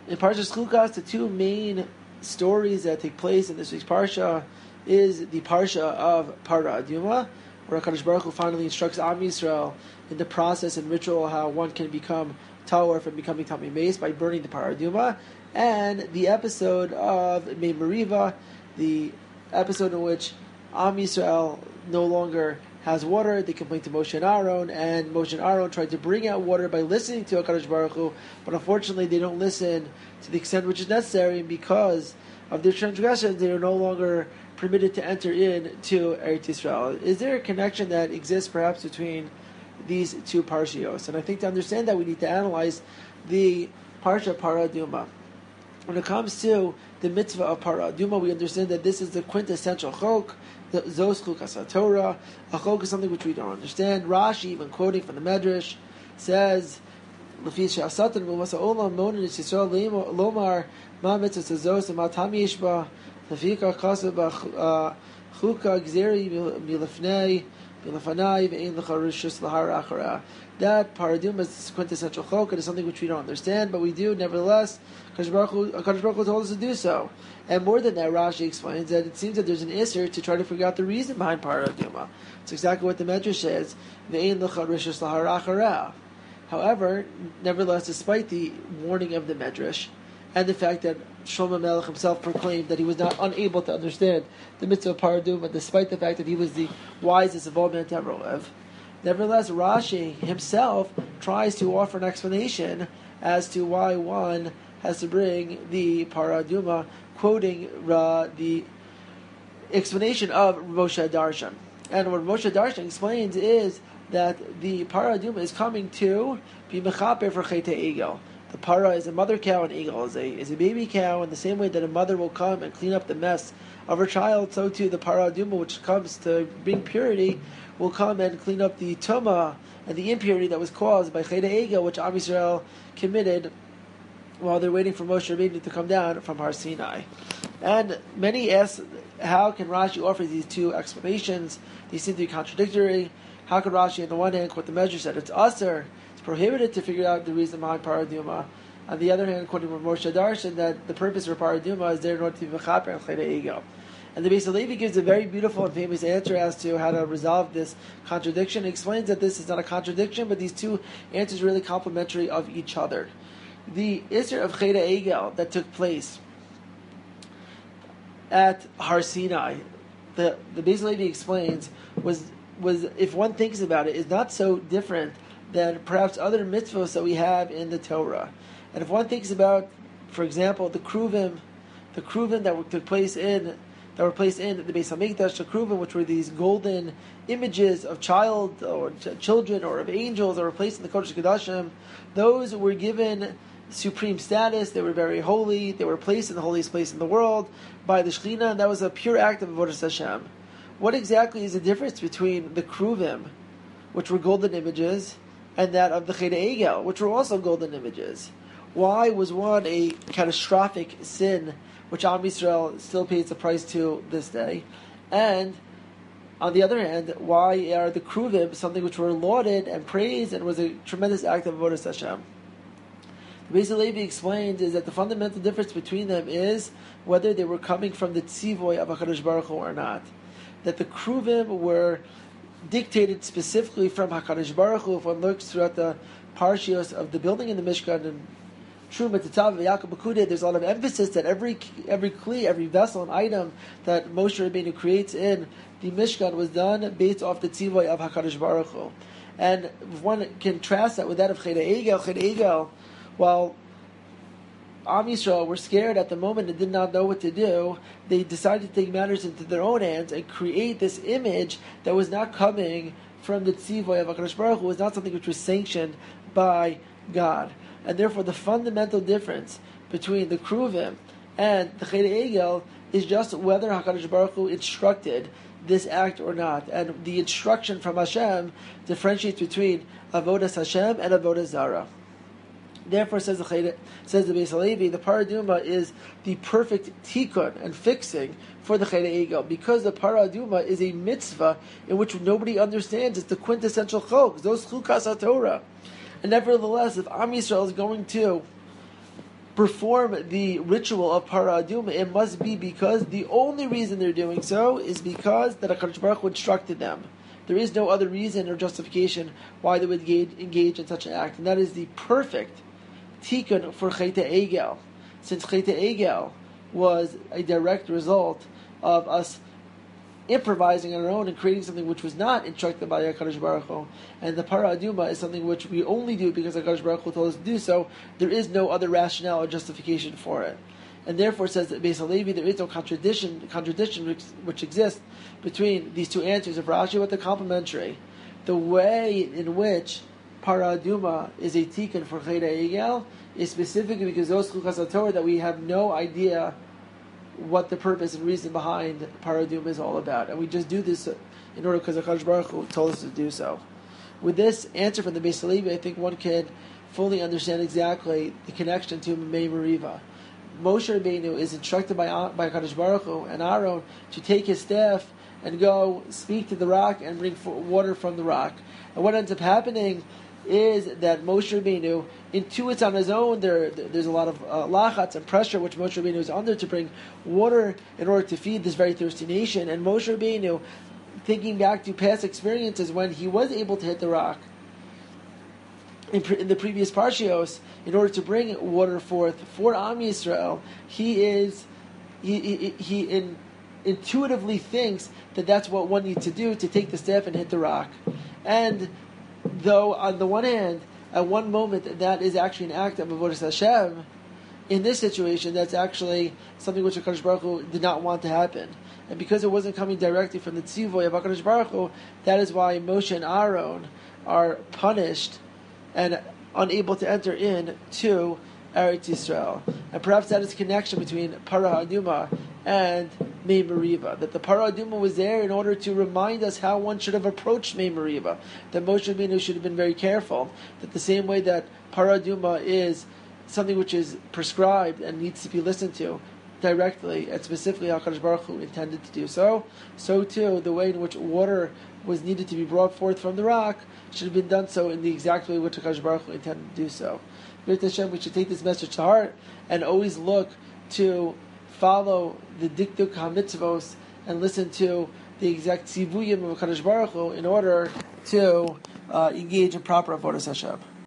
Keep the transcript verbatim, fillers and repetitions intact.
in Parshas Chukas, the two main stories that take place in this week's Parsha is the Parsha of Para Aduma, where HaKadosh Baruch Hu finally instructs Am Yisrael in the process and ritual how one can become Tahor from becoming Tamei Meis by burning the Para Aduma, and the episode of Mei Meriva, the episode in which Am Yisrael no longer has water. They complain to Moshe and Aaron, and Moshe and Aaron tried to bring out water by listening to HaKadosh Baruch Hu, but unfortunately they don't listen to the extent which is necessary, and because of their transgressions, they are no longer permitted to enter into Eretz Yisrael. Is there a connection that exists perhaps between these two parshios? And I think to understand that, we need to analyze the Parsha Para Aduma. When it comes to the mitzvah of Para Aduma, we understand that this is the quintessential chok, the Zos Chukas Torah. A chok is something which we don't understand. Rashi, even quoting from the Medrash, says, "Lefi she'asatan v'masa olam monin es Yisrael lomar ma mitzvah zos and ma tam yishba lefika chasa b'chuka gzeri milefnei milefnai ve'ein lecha rishus lahar achara." That paraduma is quintessential chok. It is something which we don't understand, but we do nevertheless. HaKadosh Baruch Hu, HaKadosh Baruch Hu told us to do so. And more than that, Rashi explains that it seems that there's an isser to try to figure out the reason behind paraduma. It's exactly what the Medrash says. Ve'ein lecha rishus lahar achara. However, nevertheless, despite the warning of the Medrash and the fact that Shlomo Melech himself proclaimed that he was not unable to understand the mitzvah of paraduma, despite the fact that he was the wisest of all men to ever live, nevertheless, Rashi himself tries to offer an explanation as to why one has to bring the paraduma, quoting uh, the explanation of Moshe Darshan. And what Moshe Darshan explains is that the paraduma is coming to be mechaper for Chetei Egel. The para is a mother cow, and Egel is a, is a baby cow. In the same way that a mother will come and clean up the mess of her child, so too the paraduma, which comes to bring purity, will come and clean up the tumah and the impurity that was caused by Chetei Egel, which Am Yisrael committed while they're waiting for Moshe Rabbeinu to come down from Har Sinai. And many ask, how can Rashi offer these two explanations? They seem to be contradictory. How could Rashi, on the one hand, quote the Medrash that it's aser, it's prohibited to figure out the reason behind paraduma. On the other hand, quoting from Moshe Darshan, that the purpose for paraduma is there in order to be mechaper and Chetei Egel. And the Beis Halevi gives a very beautiful and famous answer as to how to resolve this contradiction. He explains that this is not a contradiction, but these two answers are really complementary of each other. The Isser of Chetei Egel that took place at Har Sinai, the, the Beis Halevi explains, was, was, if one thinks about it, is not so different than perhaps other mitzvahs that we have in the Torah. And if one thinks about, for example, the Kruvim, the Kruvim that took place in that were placed in the Beis Hamikdash, the Kruvim, which were these golden images of child or ch- children or of angels that were placed in the Kodesh Kodashim, those were given supreme status. They were very holy. They were placed in the holiest place in the world by the Shekhinah, and that was a pure act of Avodas Hashem. What exactly is the difference between the Kruvim, which were golden images, and that of the Chetei Egel, which were also golden images? Why was one a catastrophic sin, which Am Yisrael still pays the price to this day? And on the other hand, why are the Kruvim something which were lauded and praised and was a tremendous act of Avodas Hashem? The Beis Halevi explained is that the fundamental difference between them is whether they were coming from the tzivoy of HaKadosh Baruch Hu or not. That the Kruvim were dictated specifically from HaKadosh Baruch Hu. If one looks throughout the parshios of the building in the Mishkan and Truma, Tetav, Yaakov, Bakudeh, there's a lot of emphasis that every every kli, every vessel and item that Moshe Rabbeinu creates in the Mishkan was done based off the tzivoy of HaKadosh Baruch Hu. And if one contrasts that with that of Chetei Egel, Chetei Egel, while Am Yisrael were scared at the moment and did not know what to do, they decided to take matters into their own hands and create this image that was not coming from the tzivoy of HaKadosh Baruch Hu, was not something which was sanctioned by God. And therefore the fundamental difference between the Kruvim and the Chetei Egel is just whether HaKadosh Baruch Hu instructed this act or not. And the instruction from Hashem differentiates between Avodas Hashem and Avodah Zarah. Therefore, says the Chetei, says the Beis Halevi, the paraduma is the perfect tikkun and fixing for the Chetei Egel, because the paraduma is a mitzvah in which nobody understands. It's the quintessential chok, those chukas haTorah. And nevertheless, if Am Yisrael is going to perform the ritual of Para Aduma, it must be because the only reason they're doing so is because that HaKadosh Baruch Hu instructed them. There is no other reason or justification why they would engage, engage in such an act, and that is the perfect tikkun for Chet Egel, since Chet Egel was a direct result of us improvising on our own and creating something which was not instructed by HaKadosh Baruch Hu, and the Para Aduma is something which we only do because HaKadosh Baruch Hu told us to do so. There is no other rationale or justification for it. And therefore it says that Beis Halevi, there is no contradiction contradiction which, which exists between these two answers of Rashi, but they're complementary. The way in which Para Aduma is a tikkun for Chet Egel is specifically because those Chukas HaTorah that we have no idea what the purpose and reason behind Para Aduma is all about. And we just do this in order because HaKadosh Baruch Hu told us to do so. With this answer from the Beis Halevi, I think one can fully understand exactly the connection to Mei Meriva. Moshe Rabbeinu is instructed by by HaKadosh Baruch Hu and Aaron to take his staff and go speak to the rock and bring water from the rock. And what ends up happening is that Moshe Rabbeinu intuits on his own. There, there's a lot of uh, lachats and pressure which Moshe Rabbeinu is under to bring water in order to feed this very thirsty nation. And Moshe Rabbeinu, thinking back to past experiences when he was able to hit the rock in, pre- in the previous parshios, in order to bring water forth for Am Yisrael, he is he he, he in, intuitively thinks that that's what one needs to do, to take the staff and hit the rock. And though on the one hand, at one moment that is actually an act of Avodas Hashem, in this situation that's actually something which HaKadosh Baruch Hu did not want to happen. And because it wasn't coming directly from the tzivoy of HaKadosh Baruch Hu, that is why Moshe and Aaron are punished and unable to enter in to Eretz Yisrael. And perhaps that is a connection between Para Aduma and Mei Meriva. That the Para Aduma was there in order to remind us how one should have approached Mei Meriva. That Moshe Rabbeinu should have been very careful. That the same way that Para Aduma is something which is prescribed and needs to be listened to directly, and specifically HaKadosh Baruch Hu intended to do so, so too the way in which water was needed to be brought forth from the rock should have been done so in the exact way which HaKadosh Baruch Hu intended to do so. B'ezras Hashem, we should take this message to heart and always look to follow the Dikduk HaMitzvos and listen to the exact tzivuyim of HaKadosh Baruch Hu in order to uh, engage in proper Avodas Hashem.